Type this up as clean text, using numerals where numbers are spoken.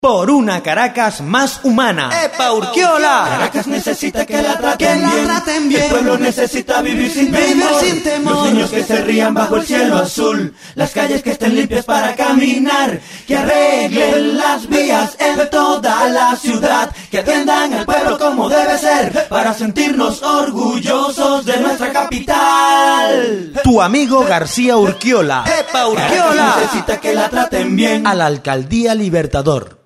Por una Caracas más humana. ¡Epa, Urquiola! Caracas necesita que la traten bien. El pueblo necesita vivir sin temor. Los niños que se rían bajo el cielo azul. Las calles que estén limpias para caminar. Que arreglen las vías en toda la ciudad. Que atiendan al pueblo como debe ser. Para sentirnos orgullosos de nuestra capital. Tu amigo García Urquiola. ¡Epa, Urquiola! Caracas necesita que la traten bien. A la Alcaldía Libertador.